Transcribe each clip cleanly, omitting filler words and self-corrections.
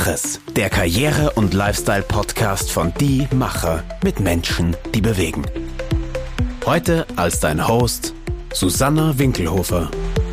Mach es, der Karriere- und Lifestyle-Podcast von Die Macher mit Menschen, die bewegen. Heute als dein Host Susanna Winkelhofer.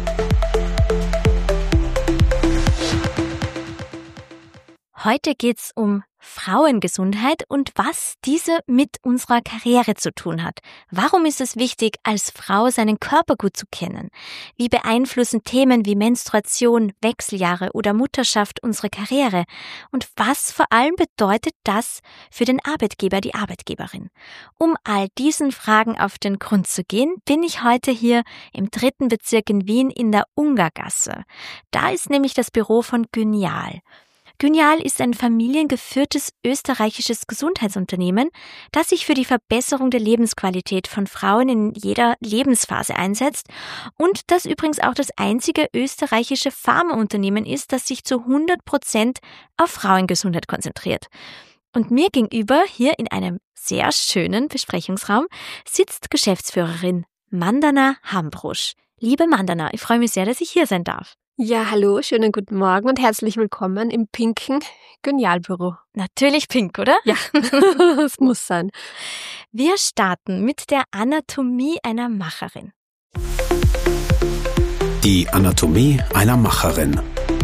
Heute geht's um Frauengesundheit und was diese mit unserer Karriere zu tun hat. Warum ist es wichtig, als Frau seinen Körper gut zu kennen? Wie beeinflussen Themen wie Menstruation, Wechseljahre oder Mutterschaft unsere Karriere? Und was vor allem bedeutet das für den Arbeitgeber, die Arbeitgeberin? Um all diesen Fragen auf den Grund zu gehen, bin ich heute hier im 3. Bezirk in Wien in der Ungargasse. Da ist nämlich das Büro von Gynial. Gynial ist ein familiengeführtes österreichisches Gesundheitsunternehmen, das sich für die Verbesserung der Lebensqualität von Frauen in jeder Lebensphase einsetzt und das übrigens auch das einzige österreichische Pharmaunternehmen ist, das sich zu 100% auf Frauengesundheit konzentriert. Und mir gegenüber, hier in einem sehr schönen Besprechungsraum, sitzt Geschäftsführerin Mandana Hambrusch. Liebe Mandana, ich freue mich sehr, dass ich hier sein darf. Ja, hallo, schönen guten Morgen und herzlich willkommen im pinken Gynial-Büro. Natürlich pink, oder? Ja, es muss sein. Wir starten mit der Anatomie einer Macherin. Die Anatomie einer Macherin.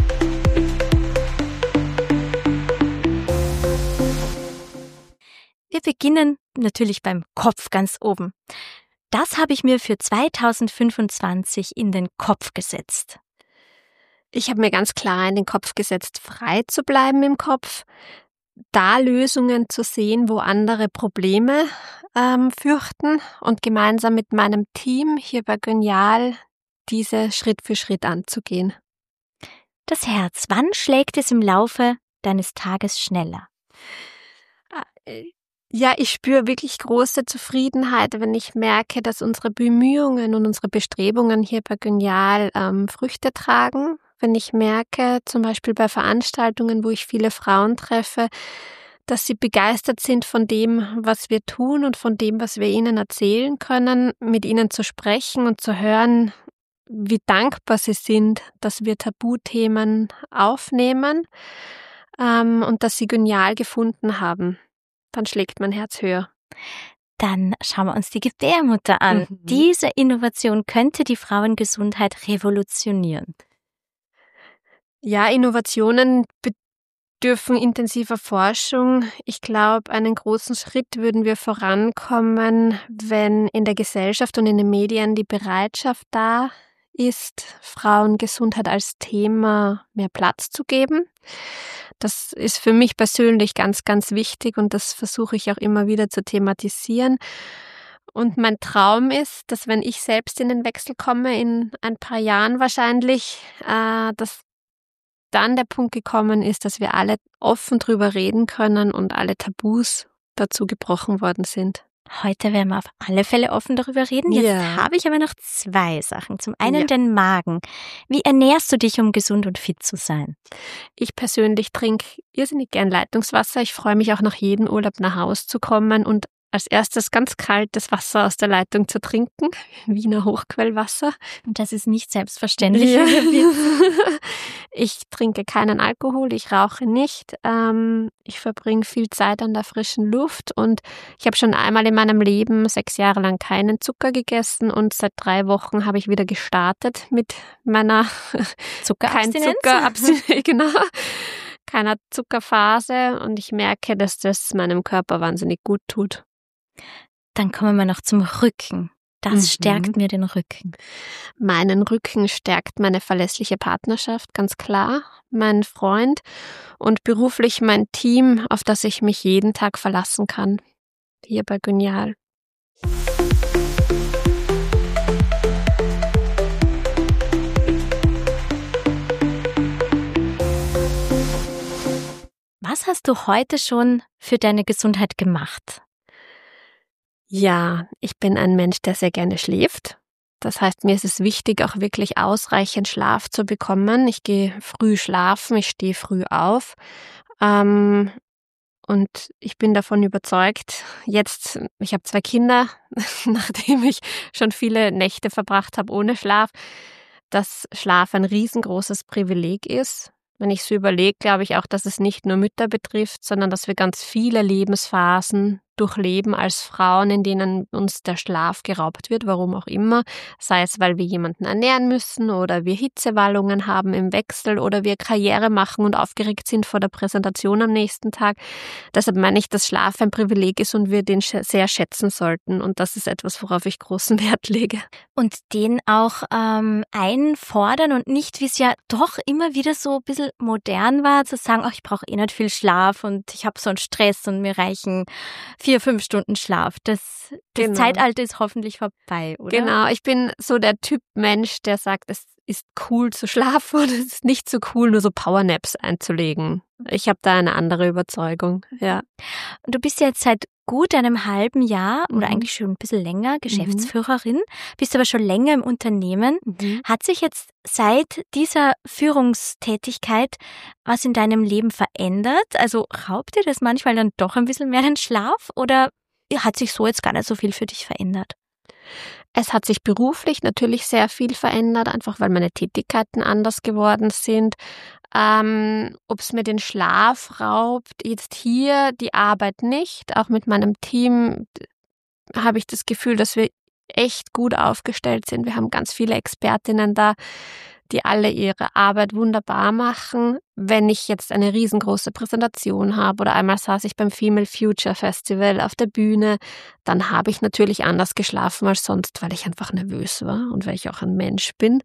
Wir beginnen natürlich beim Kopf ganz oben. Das habe ich mir für 2025 in den Kopf gesetzt. Ich habe mir ganz klar in den Kopf gesetzt, frei zu bleiben im Kopf, da Lösungen zu sehen, wo andere Probleme fürchten und gemeinsam mit meinem Team hier bei Gynial diese Schritt für Schritt anzugehen. Das Herz, wann schlägt es im Laufe deines Tages schneller? Ja, ich spüre wirklich große Zufriedenheit, wenn ich merke, dass unsere Bemühungen und unsere Bestrebungen hier bei Gynial Früchte tragen. Wenn ich merke, zum Beispiel bei Veranstaltungen, wo ich viele Frauen treffe, dass sie begeistert sind von dem, was wir tun und von dem, was wir ihnen erzählen können, mit ihnen zu sprechen und zu hören, wie dankbar sie sind, dass wir Tabuthemen aufnehmen und dass sie Gynial gefunden haben. Dann schlägt mein Herz höher. Dann schauen wir uns die Gebärmutter an. Diese Innovation könnte die Frauengesundheit revolutionieren. Ja, Innovationen bedürfen intensiver Forschung. Ich glaube, einen großen Schritt würden wir vorankommen, wenn in der Gesellschaft und in den Medien die Bereitschaft da ist, Frauengesundheit als Thema mehr Platz zu geben. Das ist für mich persönlich ganz, ganz wichtig und das versuche ich auch immer wieder zu thematisieren. Und mein Traum ist, dass wenn ich selbst in den Wechsel komme, in ein paar Jahren wahrscheinlich, dass dann der Punkt gekommen ist, dass wir alle offen drüber reden können und alle Tabus dazu gebrochen worden sind. Heute werden wir auf alle Fälle offen darüber reden. Jetzt habe ich aber noch 2 Sachen. Zum einen den Magen. Wie ernährst du dich, um gesund und fit zu sein? Ich persönlich trinke irrsinnig gern Leitungswasser. Ich freue mich auch nach jedem Urlaub nach Hause zu kommen und als erstes ganz kaltes Wasser aus der Leitung zu trinken. Wiener Hochquellwasser. Und das ist nicht selbstverständlich. Ja. Ich trinke keinen Alkohol, ich rauche nicht. Ich verbringe viel Zeit an der frischen Luft und ich habe schon einmal in meinem Leben 6 Jahre lang keinen Zucker gegessen und seit 3 Wochen habe ich wieder gestartet mit meiner Zuckerabstinenz. Genau. Keiner Zuckerphase und ich merke, dass das meinem Körper wahnsinnig gut tut. Dann kommen wir noch zum Rücken. Das stärkt mir den Rücken. Meinen Rücken stärkt meine verlässliche Partnerschaft, ganz klar, mein Freund und beruflich mein Team, auf das ich mich jeden Tag verlassen kann, hier bei Gynial. Was hast du heute schon für deine Gesundheit gemacht? Ja, ich bin ein Mensch, der sehr gerne schläft. Das heißt, mir ist es wichtig, auch wirklich ausreichend Schlaf zu bekommen. Ich gehe früh schlafen, ich stehe früh auf. Und ich bin davon überzeugt, ich habe 2 Kinder, nachdem ich schon viele Nächte verbracht habe ohne Schlaf, dass Schlaf ein riesengroßes Privileg ist. wenn ich so überlege, glaube ich auch, dass es nicht nur Mütter betrifft, sondern dass wir ganz viele Lebensphasen durchleben als Frauen, in denen uns der Schlaf geraubt wird, warum auch immer. Sei es, weil wir jemanden ernähren müssen oder wir Hitzewallungen haben im Wechsel oder wir Karriere machen und aufgeregt sind vor der Präsentation am nächsten Tag. Deshalb meine ich, dass Schlaf ein Privileg ist und wir den sehr schätzen sollten. Und das ist etwas, worauf ich großen Wert lege. Und den auch einfordern und nicht, wie es ja doch immer wieder so ein bisschen modern war, zu sagen, ach, ich brauche eh nicht viel Schlaf und ich habe so einen Stress und mir reichen 4-5 Stunden Schlaf. Das Zeitalter ist hoffentlich vorbei, oder? Genau, ich bin so der Typ Mensch, der sagt, es ist cool zu schlafen und es ist nicht so cool, nur so Powernaps einzulegen. Ich habe da eine andere Überzeugung, ja. Du bist ja jetzt seit gut einem halben Jahr oder eigentlich schon ein bisschen länger Geschäftsführerin, bist aber schon länger im Unternehmen. Hat sich jetzt seit dieser Führungstätigkeit was in deinem Leben verändert? Also raubt dir das manchmal dann doch ein bisschen mehr den Schlaf oder hat sich so jetzt gar nicht so viel für dich verändert? Es hat sich beruflich natürlich sehr viel verändert, einfach weil meine Tätigkeiten anders geworden sind. Ob es mir den Schlaf raubt, jetzt hier die Arbeit nicht. Auch mit meinem Team habe ich das Gefühl, dass wir echt gut aufgestellt sind. Wir haben ganz viele Expertinnen da, die alle ihre Arbeit wunderbar machen. Wenn ich jetzt eine riesengroße Präsentation habe oder einmal saß ich beim Female Future Festival auf der Bühne, dann habe ich natürlich anders geschlafen als sonst, weil ich einfach nervös war und weil ich auch ein Mensch bin.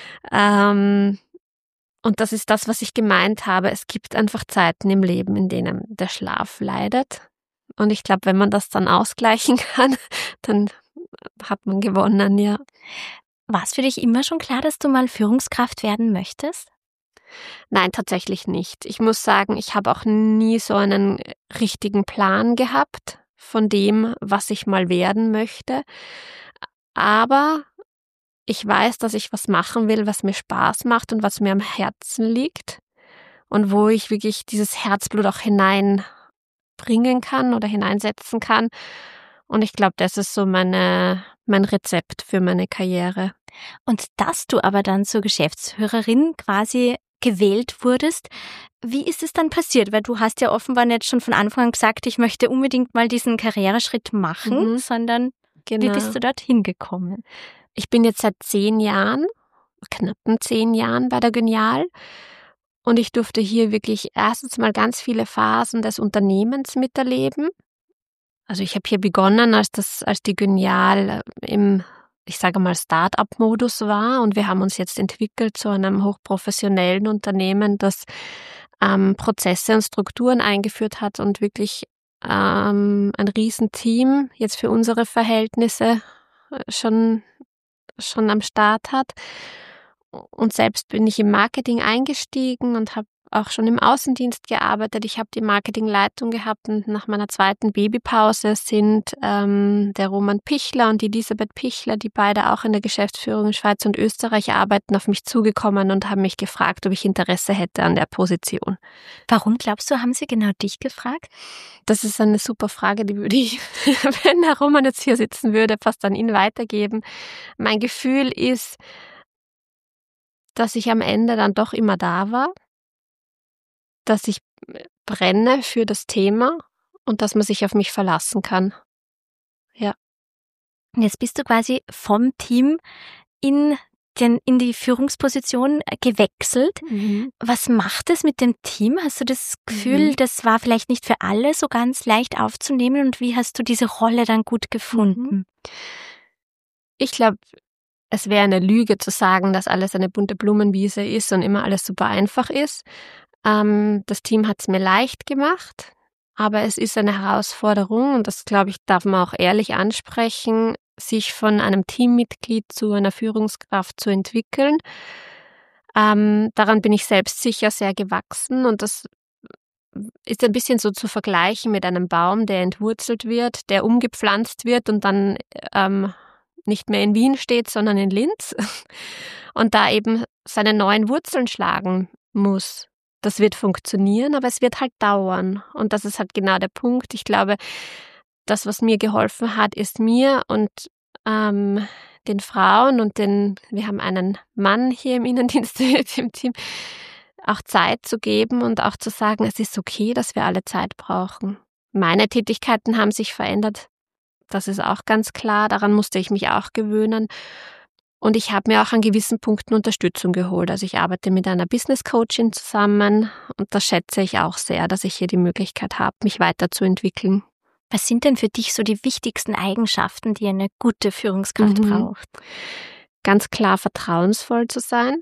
Und das ist das, was ich gemeint habe. Es gibt einfach Zeiten im Leben, in denen der Schlaf leidet. Und ich glaube, wenn man das dann ausgleichen kann, dann hat man gewonnen, ja. War es für dich immer schon klar, dass du mal Führungskraft werden möchtest? Nein, tatsächlich nicht. Ich muss sagen, ich habe auch nie so einen richtigen Plan gehabt von dem, was ich mal werden möchte. Aber ich weiß, dass ich was machen will, was mir Spaß macht und was mir am Herzen liegt und wo ich wirklich dieses Herzblut auch hineinbringen kann oder hineinsetzen kann. Und ich glaube, das ist so mein Rezept für meine Karriere. Und dass du aber dann zur Geschäftsführerin quasi gewählt wurdest, wie ist es dann passiert? Weil du hast ja offenbar nicht schon von Anfang an gesagt, ich möchte unbedingt mal diesen Karriereschritt machen, sondern wie bist du dorthin gekommen? Ich bin jetzt seit 10 Jahren, knappen 10 Jahren bei der Gynial und ich durfte hier wirklich erstens mal ganz viele Phasen des Unternehmens miterleben. Also ich habe hier begonnen, als die Gynial im, ich sage mal, Start-up-Modus war und wir haben uns jetzt entwickelt zu einem hochprofessionellen Unternehmen, das Prozesse und Strukturen eingeführt hat und wirklich ein Riesenteam jetzt für unsere Verhältnisse schon am Start hat. Und selbst bin ich im Marketing eingestiegen und habe auch schon im Außendienst gearbeitet. Ich habe die Marketingleitung gehabt und nach meiner zweiten Babypause sind der Roman Pichler und die Elisabeth Pichler, die beide auch in der Geschäftsführung in Schweiz und Österreich arbeiten, auf mich zugekommen und haben mich gefragt, ob ich Interesse hätte an der Position. Warum glaubst du, haben sie genau dich gefragt? Das ist eine super Frage, die würde ich, wenn der Roman jetzt hier sitzen würde, fast an ihn weitergeben. Mein Gefühl ist, dass ich am Ende dann doch immer da war, dass ich brenne für das Thema und dass man sich auf mich verlassen kann. Ja. Jetzt bist du quasi vom Team in die Führungsposition gewechselt. Was macht es mit dem Team? Hast du das Gefühl, das war vielleicht nicht für alle so ganz leicht aufzunehmen und wie hast du diese Rolle dann gut gefunden? Ich glaube, es wäre eine Lüge zu sagen, dass alles eine bunte Blumenwiese ist und immer alles super einfach ist. Das Team hat es mir leicht gemacht, aber es ist eine Herausforderung und das, glaube ich, darf man auch ehrlich ansprechen, sich von einem Teammitglied zu einer Führungskraft zu entwickeln. Daran bin ich selbst sicher sehr gewachsen und das ist ein bisschen so zu vergleichen mit einem Baum, der entwurzelt wird, der umgepflanzt wird und dann nicht mehr in Wien steht, sondern in Linz und da eben seine neuen Wurzeln schlagen muss. Das wird funktionieren, aber es wird halt dauern. Und das ist halt genau der Punkt. Ich glaube, das, was mir geholfen hat, ist mir und den Frauen und wir haben einen Mann hier im Innendienst im Team, auch Zeit zu geben und auch zu sagen, es ist okay, dass wir alle Zeit brauchen. Meine Tätigkeiten haben sich verändert. Das ist auch ganz klar. Daran musste ich mich auch gewöhnen. Und ich habe mir auch an gewissen Punkten Unterstützung geholt. Also ich arbeite mit einer Business Coachin zusammen und das schätze ich auch sehr, dass ich hier die Möglichkeit habe, mich weiterzuentwickeln. Was sind denn für dich so die wichtigsten Eigenschaften, die eine gute Führungskraft braucht? Ganz klar vertrauensvoll zu sein.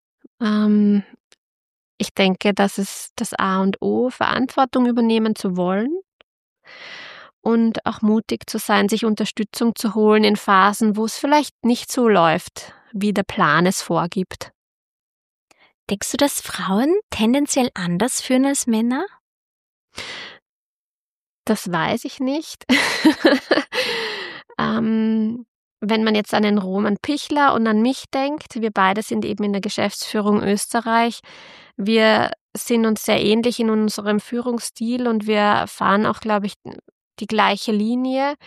Ich denke, das ist das A und O, Verantwortung übernehmen zu wollen. Und auch mutig zu sein, sich Unterstützung zu holen in Phasen, wo es vielleicht nicht so läuft, wie der Plan es vorgibt. Denkst du, dass Frauen tendenziell anders führen als Männer? Das weiß ich nicht. Wenn man jetzt an den Roman Pichler und an mich denkt, wir beide sind eben in der Geschäftsführung Österreich. Wir sind uns sehr ähnlich in unserem Führungsstil und wir fahren auch, glaube ich, die gleiche Linie,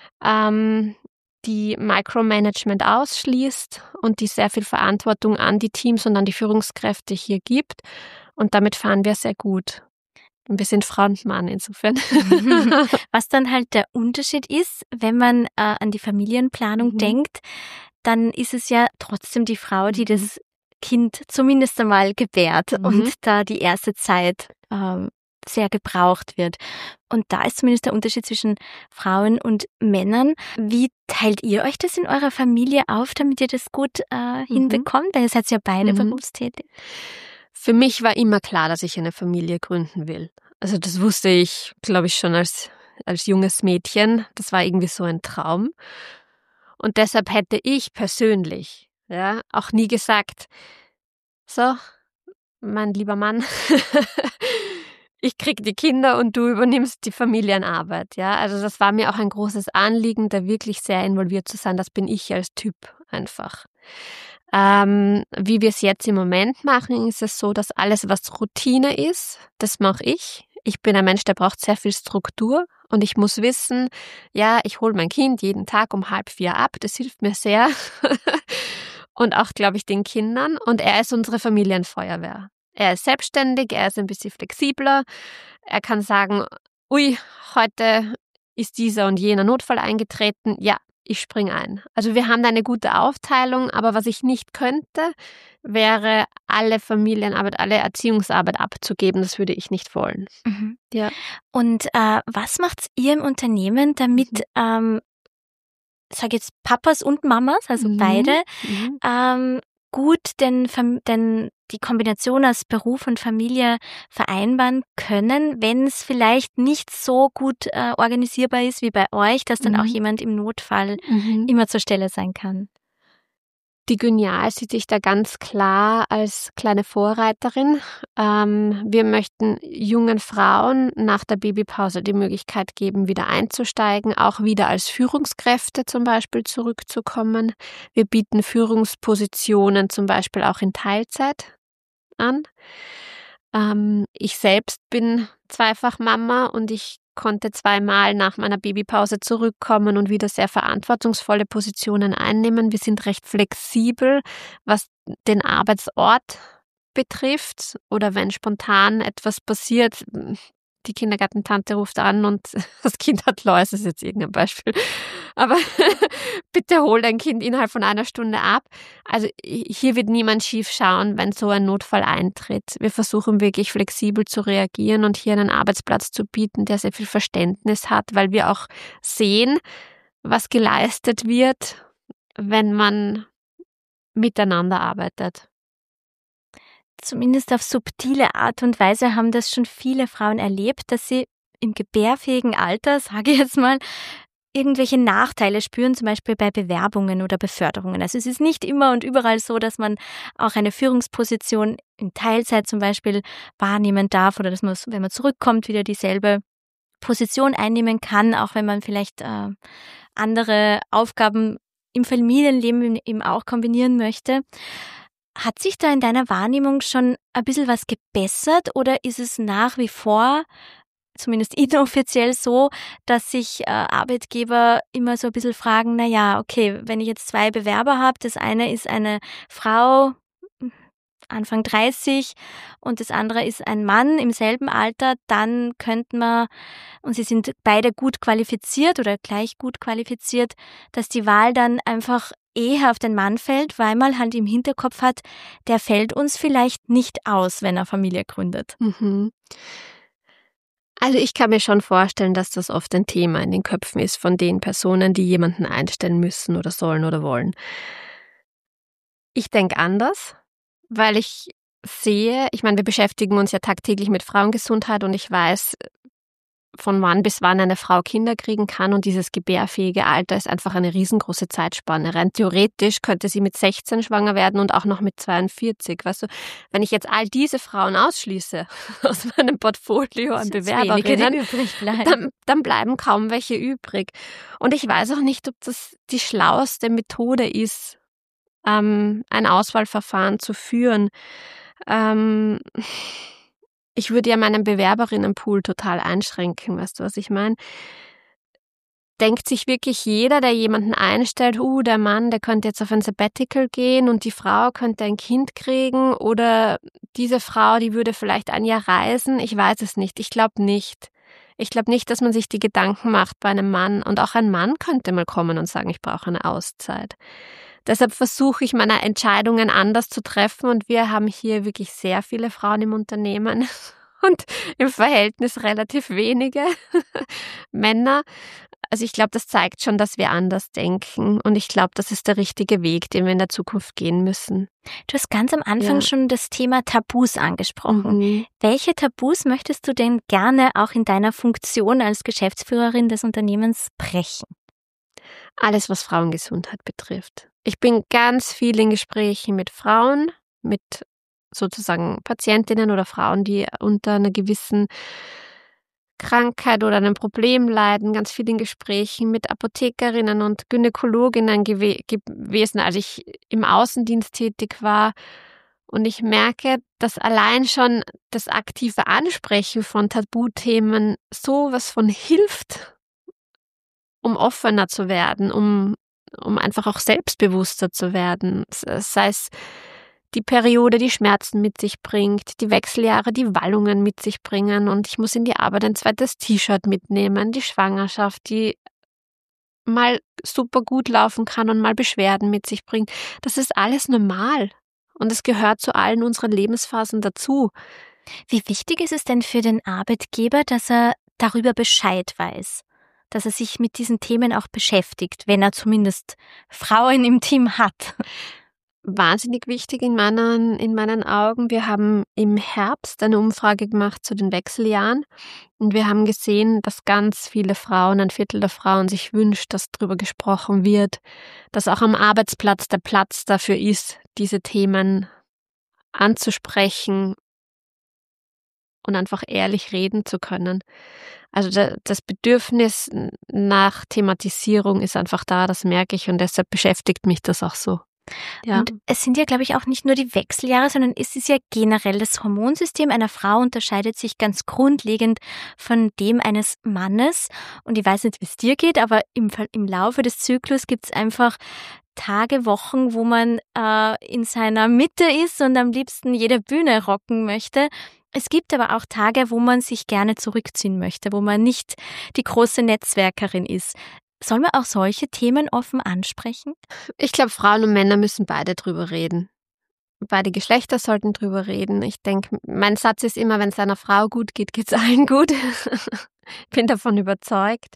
die Micromanagement ausschließt und die sehr viel Verantwortung an die Teams und an die Führungskräfte hier gibt. Und damit fahren wir sehr gut. Und wir sind Frontmann insofern. Was dann halt der Unterschied ist, wenn man an die Familienplanung denkt, dann ist es ja trotzdem die Frau, die das Kind zumindest einmal gebärt und da die erste Zeit sehr gebraucht wird. Und da ist zumindest der Unterschied zwischen Frauen und Männern. Wie teilt ihr euch das in eurer Familie auf, damit ihr das gut hinbekommt? Weil ihr seid ja beide berufstätig. Für mich war immer klar, dass ich eine Familie gründen will. Also das wusste ich, glaube ich, schon als junges Mädchen. Das war irgendwie so ein Traum. Und deshalb hätte ich persönlich auch nie gesagt, so, mein lieber Mann, ich krieg die Kinder und du übernimmst die Familienarbeit. Ja, also das war mir auch ein großes Anliegen, da wirklich sehr involviert zu sein. Das bin ich als Typ einfach. Wie wir es jetzt im Moment machen, ist es so, dass alles, was Routine ist, das mache ich. Ich bin ein Mensch, der braucht sehr viel Struktur und ich muss wissen, ja, ich hole mein Kind jeden Tag um 3:30 ab. Das hilft mir sehr und auch, glaube ich, den Kindern. Und er ist unsere Familienfeuerwehr. Er ist selbstständig, er ist ein bisschen flexibler. Er kann sagen, ui, heute ist dieser und jener Notfall eingetreten. Ja, ich springe ein. Also wir haben da eine gute Aufteilung, aber was ich nicht könnte, wäre alle Familienarbeit, alle Erziehungsarbeit abzugeben. Das würde ich nicht wollen. Ja. Und was macht ihr im Unternehmen, damit, sag jetzt Papas und Mamas, also beide, gut denn die Kombination aus Beruf und Familie vereinbaren können, wenn es vielleicht nicht so gut organisierbar ist wie bei euch, dass dann auch jemand im Notfall immer zur Stelle sein kann? Die Gynial sieht sich da ganz klar als kleine Vorreiterin. Wir möchten jungen Frauen nach der Babypause die Möglichkeit geben, wieder einzusteigen, auch wieder als Führungskräfte zum Beispiel zurückzukommen. Wir bieten Führungspositionen zum Beispiel auch in Teilzeit an. Ich selbst bin zweifach Mama und ich konnte 2-mal nach meiner Babypause zurückkommen und wieder sehr verantwortungsvolle Positionen einnehmen. Wir sind recht flexibel, was den Arbeitsort betrifft oder wenn spontan etwas passiert. Die Kindergartentante ruft an und das Kind hat Läuse, das ist jetzt irgendein Beispiel. Aber bitte hol dein Kind innerhalb von 1 Stunde ab. Also hier wird niemand schief schauen, wenn so ein Notfall eintritt. Wir versuchen wirklich flexibel zu reagieren und hier einen Arbeitsplatz zu bieten, der sehr viel Verständnis hat, weil wir auch sehen, was geleistet wird, wenn man miteinander arbeitet. Zumindest auf subtile Art und Weise haben das schon viele Frauen erlebt, dass sie im gebärfähigen Alter, sage ich jetzt mal, irgendwelche Nachteile spüren, zum Beispiel bei Bewerbungen oder Beförderungen. Also es ist nicht immer und überall so, dass man auch eine Führungsposition in Teilzeit zum Beispiel wahrnehmen darf oder dass man, wenn man zurückkommt, wieder dieselbe Position einnehmen kann, auch wenn man vielleicht andere Aufgaben im Familienleben eben auch kombinieren möchte. Hat sich da in deiner Wahrnehmung schon ein bisschen was gebessert oder ist es nach wie vor, zumindest inoffiziell so, dass sich Arbeitgeber immer so ein bisschen fragen, na ja, okay, wenn ich jetzt 2 Bewerber habe, das eine ist eine Frau Anfang 30 und das andere ist ein Mann im selben Alter, dann könnte man, und sie sind beide gut qualifiziert oder gleich gut qualifiziert, dass die Wahl dann einfach eher auf den Mann fällt, weil man halt im Hinterkopf hat, der fällt uns vielleicht nicht aus, wenn er Familie gründet. Mhm. Also ich kann mir schon vorstellen, dass das oft ein Thema in den Köpfen ist von den Personen, die jemanden einstellen müssen oder sollen oder wollen. Ich denke anders, weil ich sehe, ich meine, wir beschäftigen uns ja tagtäglich mit Frauengesundheit und ich weiß, von wann bis wann eine Frau Kinder kriegen kann und dieses gebärfähige Alter ist einfach eine riesengroße Zeitspanne. Rein theoretisch könnte sie mit 16 schwanger werden und auch noch mit 42. Weißt du, wenn ich jetzt all diese Frauen ausschließe aus meinem Portfolio an Bewerberinnen, dann bleiben kaum welche übrig. Und ich weiß auch nicht, ob das die schlauste Methode ist, ein Auswahlverfahren zu führen. Ich würde ja meinen Bewerberinnenpool total einschränken, weißt du, was ich meine? Denkt sich wirklich jeder, der jemanden einstellt, der Mann, der könnte jetzt auf ein Sabbatical gehen und die Frau könnte ein Kind kriegen oder diese Frau, die würde vielleicht ein Jahr reisen? Ich weiß es nicht. Ich glaube nicht. Ich glaube nicht, dass man sich die Gedanken macht bei einem Mann. Und auch ein Mann könnte mal kommen und sagen, ich brauche eine Auszeit. Deshalb versuche ich, meine Entscheidungen anders zu treffen und wir haben hier wirklich sehr viele Frauen im Unternehmen und im Verhältnis relativ wenige Männer. Also ich glaube, das zeigt schon, dass wir anders denken und ich glaube, das ist der richtige Weg, den wir in der Zukunft gehen müssen. Du hast ganz am Anfang schon das Thema Tabus angesprochen. Mhm. Welche Tabus möchtest du denn gerne auch in deiner Funktion als Geschäftsführerin des Unternehmens brechen? Alles, was Frauengesundheit betrifft. Ich bin ganz viel in Gesprächen mit Frauen, mit sozusagen Patientinnen oder Frauen, die unter einer gewissen Krankheit oder einem Problem leiden, ganz viel in Gesprächen mit Apothekerinnen und Gynäkologinnen gewesen, als ich im Außendienst tätig war. Und ich merke, dass allein schon das aktive Ansprechen von Tabuthemen sowas von hilft, um offener zu werden, um einfach auch selbstbewusster zu werden. Sei es die Periode, die Schmerzen mit sich bringt, die Wechseljahre, die Wallungen mit sich bringen und ich muss in die Arbeit ein zweites T-Shirt mitnehmen, die Schwangerschaft, die mal super gut laufen kann und mal Beschwerden mit sich bringt. Das ist alles normal und es gehört zu allen unseren Lebensphasen dazu. Wie wichtig ist es denn für den Arbeitgeber, dass er darüber Bescheid weiß? Dass er sich mit diesen Themen auch beschäftigt, wenn er zumindest Frauen im Team hat? Wahnsinnig wichtig in meinen Augen. Wir haben im Herbst eine Umfrage gemacht zu den Wechseljahren und wir haben gesehen, dass ganz viele Frauen, ein Viertel der Frauen sich wünscht, dass darüber gesprochen wird, dass auch am Arbeitsplatz der Platz dafür ist, diese Themen anzusprechen und einfach ehrlich reden zu können. Also das Bedürfnis nach Thematisierung ist einfach da, das merke ich und deshalb beschäftigt mich das auch so. Ja. Und es sind ja, glaube ich, auch nicht nur die Wechseljahre, sondern es ist ja generell das Hormonsystem einer Frau unterscheidet sich ganz grundlegend von dem eines Mannes. Und ich weiß nicht, wie es dir geht, aber im Laufe des Zyklus gibt es einfach Tage, Wochen, wo man in seiner Mitte ist und am liebsten jede Bühne rocken möchte. Es gibt aber auch Tage, wo man sich gerne zurückziehen möchte, wo man nicht die große Netzwerkerin ist. Soll man auch solche Themen offen ansprechen? Ich glaube, Frauen und Männer müssen beide drüber reden. Beide Geschlechter sollten drüber reden. Ich denke, mein Satz ist immer, wenn es einer Frau gut geht, geht es allen gut. Ich bin davon überzeugt.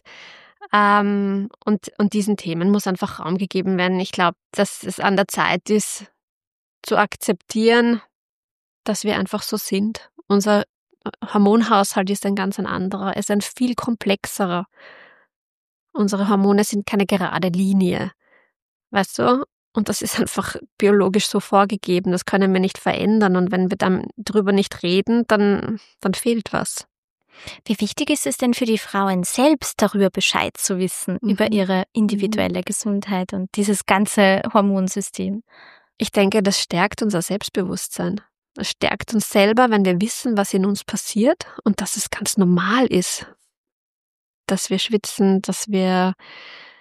Und diesen Themen muss einfach Raum gegeben werden. Ich glaube, dass es an der Zeit ist, zu akzeptieren, dass wir einfach so sind. Unser Hormonhaushalt ist ein ganz anderer. Es ist ein viel komplexerer. Unsere Hormone sind keine gerade Linie, weißt du? Und das ist einfach biologisch so vorgegeben, das können wir nicht verändern. Und wenn wir dann drüber nicht reden, dann fehlt was. Wie wichtig ist es denn für die Frauen selbst, darüber Bescheid zu wissen, über ihre individuelle Gesundheit und dieses ganze Hormonsystem? Ich denke, das stärkt unser Selbstbewusstsein. Das stärkt uns selber, wenn wir wissen, was in uns passiert und dass es ganz normal ist, dass wir schwitzen, dass wir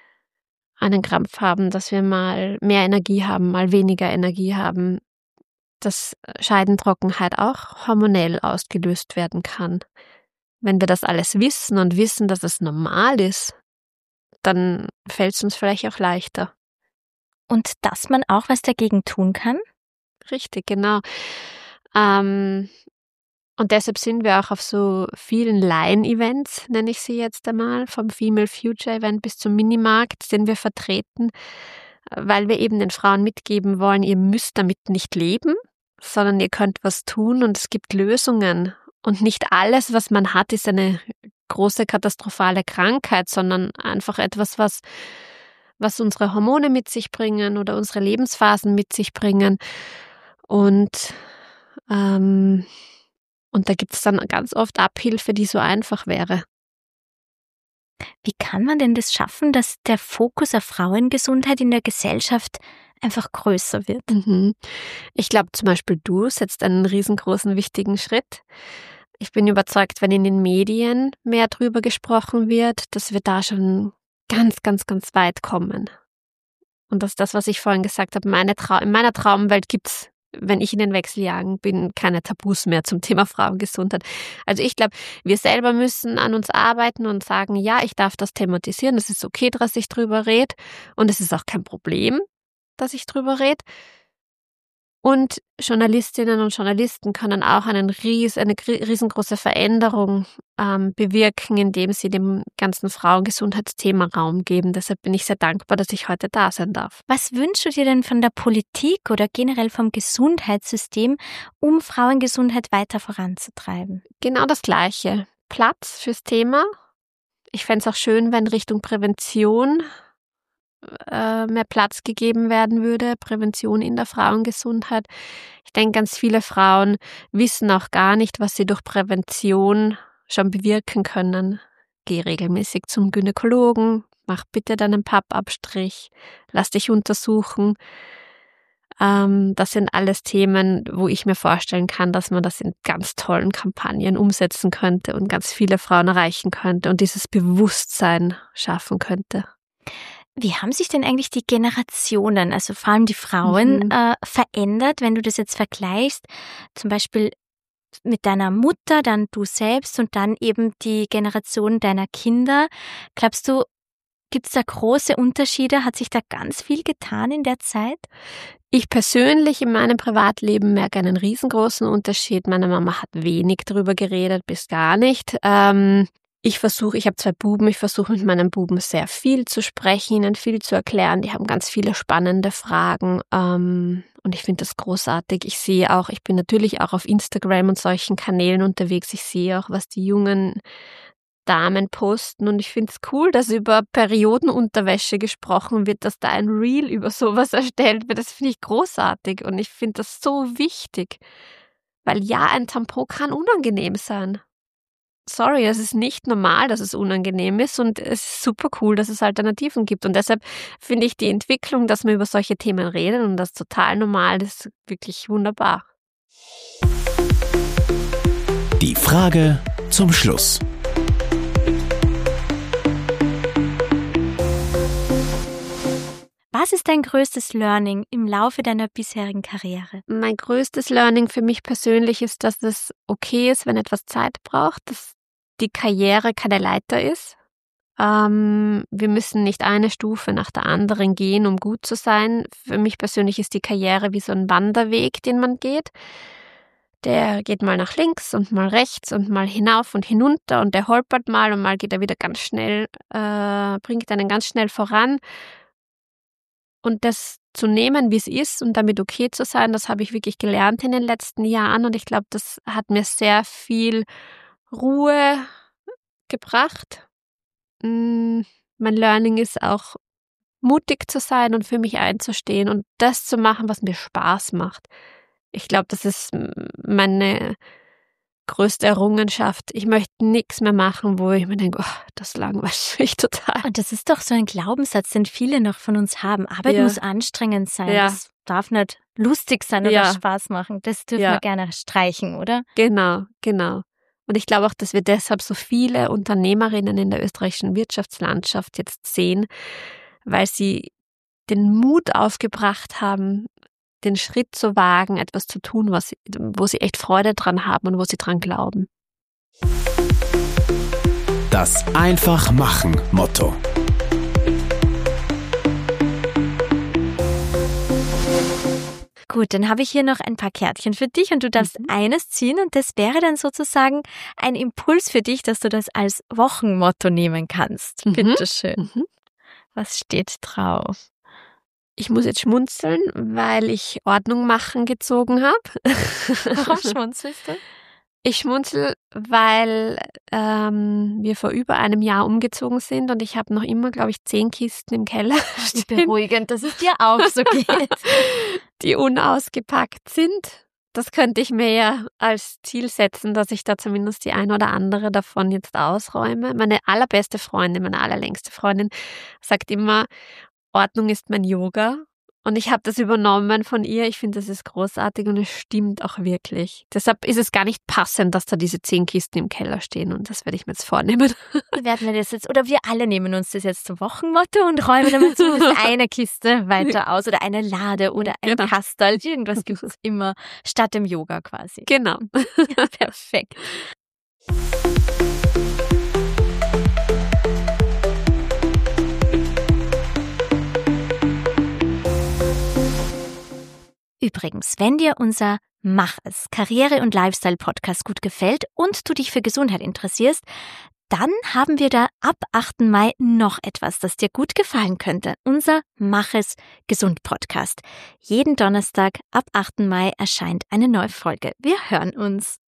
einen Krampf haben, dass wir mal mehr Energie haben, mal weniger Energie haben. dass Scheidentrockenheit auch hormonell ausgelöst werden kann. Wenn wir das alles wissen und wissen, dass es normal ist, dann fällt es uns vielleicht auch leichter. Und dass man auch was dagegen tun kann? Richtig, genau. Und deshalb sind wir auch auf so vielen Laien-Events, nenne ich sie jetzt einmal, vom Female Future Event bis zum Minimarkt sind wir vertreten, weil wir eben den Frauen mitgeben wollen, ihr müsst damit nicht leben, sondern ihr könnt was tun und es gibt Lösungen. Und nicht alles, was man hat, ist eine große katastrophale Krankheit, sondern einfach etwas, was unsere Hormone mit sich bringen oder unsere Lebensphasen mit sich bringen. Und da gibt es dann ganz oft Abhilfe, die so einfach wäre. Wie kann man denn das schaffen, dass der Fokus auf Frauengesundheit in der Gesellschaft einfach größer wird? Ich glaube zum Beispiel, du setzt einen riesengroßen, wichtigen Schritt. Ich bin überzeugt, wenn in den Medien mehr drüber gesprochen wird, dass wir da schon ganz, ganz, ganz weit kommen. Und das ist das, was ich vorhin gesagt habe. In meiner Traumwelt gibt's, wenn ich in den Wechseljahren bin, keine Tabus mehr zum Thema Frauengesundheit. Also ich glaube, wir selber müssen an uns arbeiten und sagen, ja, ich darf das thematisieren, es ist okay, dass ich drüber rede und es ist auch kein Problem, dass ich drüber rede. Und Journalistinnen und Journalisten können auch eine riesengroße Veränderung bewirken, indem sie dem ganzen Frauengesundheitsthema Raum geben. Deshalb bin ich sehr dankbar, dass ich heute da sein darf. Was wünschst du dir denn von der Politik oder generell vom Gesundheitssystem, um Frauengesundheit weiter voranzutreiben? Genau das Gleiche. Platz fürs Thema. Ich fände es auch schön, wenn Richtung Prävention mehr Platz gegeben werden würde, Prävention in der Frauengesundheit. Ich denke, ganz viele Frauen wissen auch gar nicht, was sie durch Prävention schon bewirken können. Geh regelmäßig zum Gynäkologen, mach bitte deinen Pappabstrich, lass dich untersuchen. Das sind alles Themen, wo ich mir vorstellen kann, dass man das in ganz tollen Kampagnen umsetzen könnte und ganz viele Frauen erreichen könnte und dieses Bewusstsein schaffen könnte. Wie haben sich denn eigentlich die Generationen, also vor allem die Frauen, verändert, wenn du das jetzt vergleichst? Zum Beispiel mit deiner Mutter, dann du selbst und dann eben die Generation deiner Kinder. Glaubst du, gibt es da große Unterschiede? Hat sich da ganz viel getan in der Zeit? Ich persönlich in meinem Privatleben merke einen riesengroßen Unterschied. Meine Mama hat wenig drüber geredet, bis gar nicht. Ich habe 2 Buben, ich versuche mit meinen Buben sehr viel zu sprechen, ihnen viel zu erklären. Die haben ganz viele spannende Fragen und ich finde das großartig. Ich bin natürlich auch auf Instagram und solchen Kanälen unterwegs. Ich sehe auch, was die jungen Damen posten und ich finde es cool, dass über Periodenunterwäsche gesprochen wird, dass da ein Reel über sowas erstellt wird. Das finde ich großartig und ich finde das so wichtig, weil ja, ein Tampon kann unangenehm sein. Sorry, es ist nicht normal, dass es unangenehm ist und es ist super cool, dass es Alternativen gibt. Und deshalb finde ich die Entwicklung, dass man über solche Themen redet und das total normal ist, wirklich wunderbar. Die Frage zum Schluss. Was ist dein größtes Learning im Laufe deiner bisherigen Karriere? Mein größtes Learning für mich persönlich ist, dass es okay ist, wenn etwas Zeit braucht, dass die Karriere keine Leiter ist. Wir müssen nicht eine Stufe nach der anderen gehen, um gut zu sein. Für mich persönlich ist die Karriere wie so ein Wanderweg, den man geht. Der geht mal nach links und mal rechts und mal hinauf und hinunter und der holpert mal und mal geht er wieder ganz schnell, bringt einen ganz schnell voran. Und das zu nehmen, wie es ist und damit okay zu sein, das habe ich wirklich gelernt in den letzten Jahren und ich glaube, das hat mir sehr viel Ruhe gebracht. Mein Learning ist auch, mutig zu sein und für mich einzustehen und das zu machen, was mir Spaß macht. Ich glaube, das ist meine größte Errungenschaft. Ich möchte nichts mehr machen, wo ich mir denke, das langweilt mich total. Und das ist doch so ein Glaubenssatz, den viele noch von uns haben. Arbeit muss anstrengend sein. Ja. Das darf nicht lustig sein oder Spaß machen. Das dürfen wir gerne streichen, oder? Genau. Und ich glaube auch, dass wir deshalb so viele Unternehmerinnen in der österreichischen Wirtschaftslandschaft jetzt sehen, weil sie den Mut aufgebracht haben, den Schritt zu wagen, etwas zu tun, wo sie echt Freude dran haben und wo sie dran glauben. Das Einfach-Machen-Motto. Gut, dann habe ich hier noch ein paar Kärtchen für dich und du darfst eines ziehen und das wäre dann sozusagen ein Impuls für dich, dass du das als Wochenmotto nehmen kannst. Bitte schön. Was steht drauf? Ich muss jetzt schmunzeln, weil ich Ordnung machen gezogen habe. Warum schmunzelst du? Ich schmunzel, weil wir vor über einem Jahr umgezogen sind und ich habe noch immer, glaube ich, 10 Kisten im Keller stehen. Beruhigend, dass es dir auch so geht. Die unausgepackt sind. Das könnte ich mir ja als Ziel setzen, dass ich da zumindest die ein oder andere davon jetzt ausräume. Meine allerbeste Freundin, meine allerlängste Freundin sagt immer, Ordnung ist mein Yoga. Und ich habe das übernommen von ihr. Ich finde, das ist großartig und es stimmt auch wirklich. Deshalb ist es gar nicht passend, dass da diese 10 Kisten im Keller stehen und das werde ich mir jetzt vornehmen. Werden wir das jetzt, oder wir alle nehmen uns das jetzt zum Wochenmotto und räumen dann zumindest eine Kiste weiter aus oder eine Lade oder ein Kastel. Irgendwas gibt es immer statt dem Yoga quasi. Genau. Ja, perfekt. Übrigens, wenn dir unser Mach es, Karriere- und Lifestyle-Podcast gut gefällt und du dich für Gesundheit interessierst, dann haben wir da ab 8. Mai noch etwas, das dir gut gefallen könnte. Unser Mach es gesund Podcast. Jeden Donnerstag ab 8. Mai erscheint eine neue Folge. Wir hören uns.